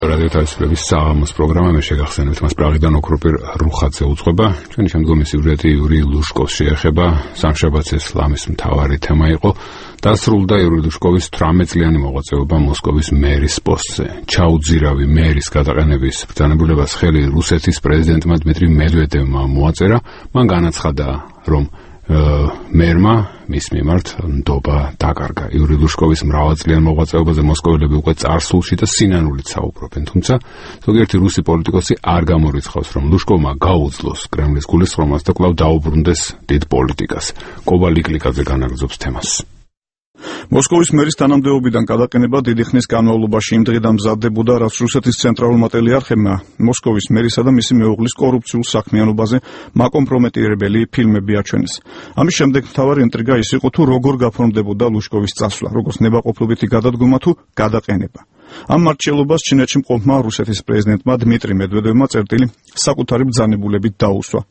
რადიო თავისუფლების საღამოს პროგრამა მე შეგახსენებთ მას პრაღიდან ოქროპირ რუხაძე უძღვება. ჩვენი შემდგომი სიუჟეტი იური ლუშკოვს შეეხება. სამშაბათს ეს ლამის მთავარი თემა იყო. დასრულდა იური ლუშკოვის 18 წლიანი მოღვაწეობა მოსკოვის მერის პოსტზე. ჩაუძირავი მერის გადაყენების ბრძანებულებას ხელი რუსეთის პრეზიდენტმა დმიტრი მედვედევმა მოაწერა. მან განაცხადა, რომ მერმა მის მიმართ ნდობა დაკარგა. იური ლუშკოვის მრავალწლიან მოღვაწეობაზე მოსკოველები უკვე წარსულში და სინანულით საუბრობენ, თუმცა ზოგიერთი რუსი პოლიტიკოსი არ გამორიცხავს, რომ ლუშკოვმა გაუძლოს კრემლის გულისწყრომას და კვლავ დაუბრუნდეს დიდ პოლიტიკას. კობა ლიკლიკაძე განაგრძობს თემას. მოსკოვის მერის თანამდებობიდან გადაყენება დიდი ხნის განმავლობაში იმ დღიდან მზადდებოდა, რაც რუსეთის ცენტრალურმა ტელეარხებმა მოსკოვის მერისა და მისი მეუღლის კორუფციულ საქმიანობაზე მაკომპრომეტირებელი ფილმები აჩვენეს. ამის შემდეგ მთავარი ინტრიგა ის იყო, თუ როგორ გაფორმდებოდა ლუშკოვის წასვლა, როგორც ნებაყოფლობითი გადადგომა თუ გადაყენება. ამ მართლობას ჩინეთში მყოფმა რუსეთის პრეზიდენტმა დმიტრი მედვედევმა წერტილი საკუთარი ბრძანებულებით დაუსვა.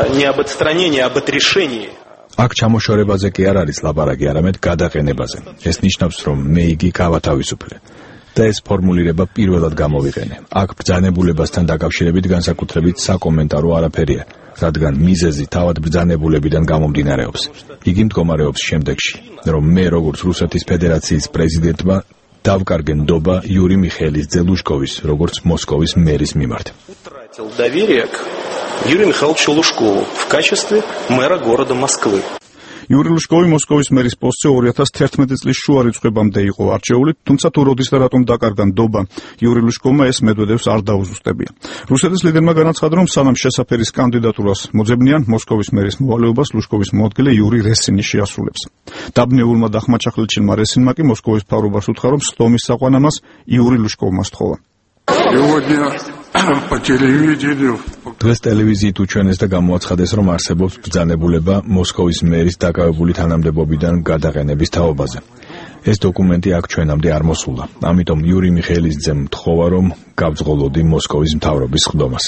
აქ ჩამოშორებაზე კი არ არის ლაპარაკი, არამედ გადაყენებაზე. ეს ნიშნავს, რომ მე იგი გავათავისუფლე. და ეს ფორმულირება პირველად გამოვიყენე. აქ ბრძანებულებასთან დაკავშირებით განსაკუთრებით საკომენტარო არაფერია, რადგან მიზეზი თავად ბრძანებულებიდან გამომდინარეობს. იგი მდგომარეობს შემდეგში, რომ მე როგორც რუსეთის ფედერაციის პრეზიდენტმა დავკარგე ნდობა იური მიხეილის ძე ლუშკოვის, როგორც მოსკოვის მერის მიმართ. Юрию Михайловичу Лужкову в качестве мэра города Москвы. იური ლუშკოვი მოსკოვის მერის პოსტზე 2011 წლის შუა რიცხვებამდე იყო არჩეული, თუმცა თუ როდის და რატომ დაკარგა ნდობა იური ლუშკოვმა ეს მედვედევს არ დაუზუსტებია. რუსეთის ლიდერმა განაცხადა, რომ სანამ შესაფერის კანდიდატურას მოძებნიან, მოსკოვის მერის მოვალეობას ლუშკოვის მოადგილე იური რესინი შეასრულებს. დაბნეულმა და ხმაჩახლილჩილმა რესინმა კი მოსკოვის მთავრობას უთხრა, რომ სტომის საყვანამას იური ლუშკოვმა სთხოვა. დღეს ტელევიზიით უჩვენეს და გამოაცხადეს, რომ არსებობს ბრძანებულება მოსკოვის მერის დაკავებული თანამდებობიდან გადაყენების თაობაზე. ეს დოკუმენტი აქ ჩვენამდე არ მოსულა. ამიტომ იური მიხეილის ძემ მთხოვა, რომ გავძღოლოდი მოსკოვის მთავრობის სხდომას.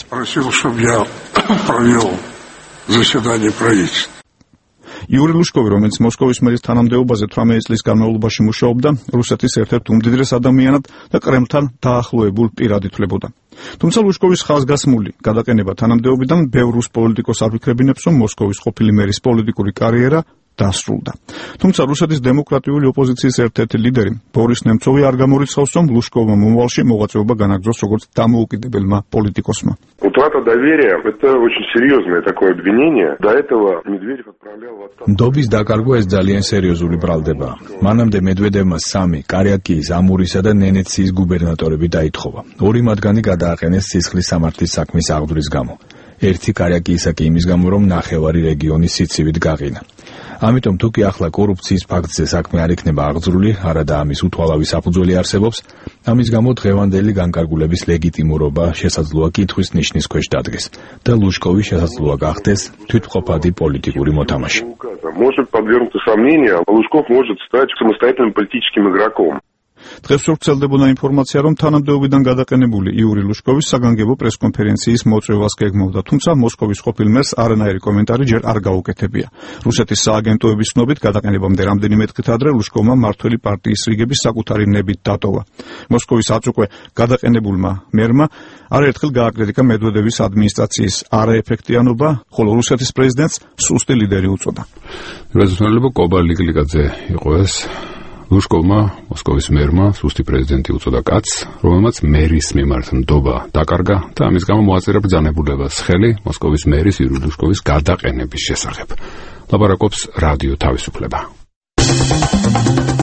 იური ლუშკოვი, რომელიც მოსკოვის მერის თანამდებობაზე 18 წლის განმავლობაში მუშაობდა, რუსეთის ერთ-ერთ უმდიდრეს ადამიანად და კრემლთან დაახლოებულ პირად ითვლებოდა. თუმცა ლუშკოვის ხაზგასმული გადაყენება თანამდებობიდან ბევრ რუს პოლიტიკოს არ ვიქრებინებს, რომ მოსკოვის ყოფილი მერის პოლიტიკური კარიერა დასრულდა. თუმცა რუსეთის დემოკრატიული ოპოზიციის ერთ-ერთი ლიდერი ბორის ნემცოვი არ გამორიცხავს, რომ ლუშკოვმა მომავალში მოღვაწეობა განაგრძოს როგორც დამოუკიდებელმა პოლიტიკოსმა. Утрата доверия – это очень серьезное такое обвинение. До этого Медведев отправлял в отставку. ნდობის დაკარგვა ეს ძალიან სერიოზული ბრალდებაა. მანამდე მედვედევმა 3 კარიაკიის, ამურისა და ნენეციის გუბერნატორები დაითხოვა. 2 მათგანი გადააყენეს სისხლის სამართლის საქმის აღძვრის გამო. 1 კარიაკიისა კი იმის გამო, რომ ნახევარი რეგიონი სიცივით გაყინა. ამიტომ თუ კი ახლა კორუფციის ფაქტზე საქმე არ იქნება აღძრული, არადა ამის უთვალავი საფუძველი არსებობს, ამის გამო დღევანდელი განკარგულების ლეგიტიმურობა შესაძლოა კითხვის ნიშნის ქვეშ დადგეს და ლუშკოვი შესაძლოა გახდეს თვითმყოფადი პოლიტიკური მოთამაშე. Может подвергнуться сомнению, Лужков может стать самостоятельным политическим игроком. დღეს ვრცელდებოდა ინფორმაცია, რომ თანამდებობიდან გადაყენებული იური ლუშკოვის საგანგებო პრესკონფერენციის მოწვევას გეგმავდა, თუმცა მოსკოვის ყოფილ მერს არანაირი კომენტარი ჯერ არ გაუკეთებია. რუსეთის სააგენტოების ცნობით გადაყენებამდე რამდენიმე დღით ადრე ლუშკოვმა მმართველი პარტიის რიგების საკუთარი ნებით დატოვა. მოსკოვის აწუყვე გადაყენებულმა მერმა არაერთხელ გააკრიტიკა მედვედევის ადმინისტრაციის არაეფექტიანობა, ხოლო რუსეთის პრეზიდენტს სუსტი ლიდერი უწოდა. რეზოლუტიულობა კობა ლიკლიკაძე იყო ეს. ლუშკოვმა მოსკოვის მერმა სუსტი პრეზიდენტი უწოდა კაცს, რომელმაც მერის მიმართ ნდობა დაკარგა და ამის გამო მოაწერა ბრძანებულებას ხელი მოსკოვის მერის იური ლუშკოვის გადაყენების შესახებ. ლაპარაკობს რადიო თავისუფლება.